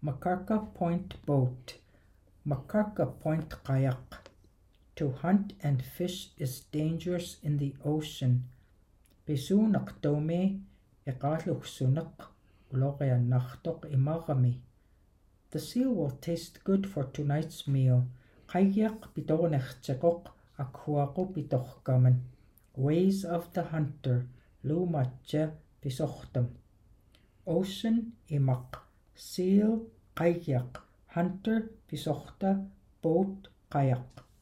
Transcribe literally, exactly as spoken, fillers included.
Makarka Point Boat, Makarka Point Kayak. To hunt and fish is dangerous in the ocean. Bisunak tome eqaluxsunak uloqia nachtok imagami. The seal will taste good for tonight's meal. Kayak bitonechchekok akhuako bitochkamen. Ways of the hunter, lumache bisochtam. Ocean imak, seal kayak, hunter bisochta, boat kayak.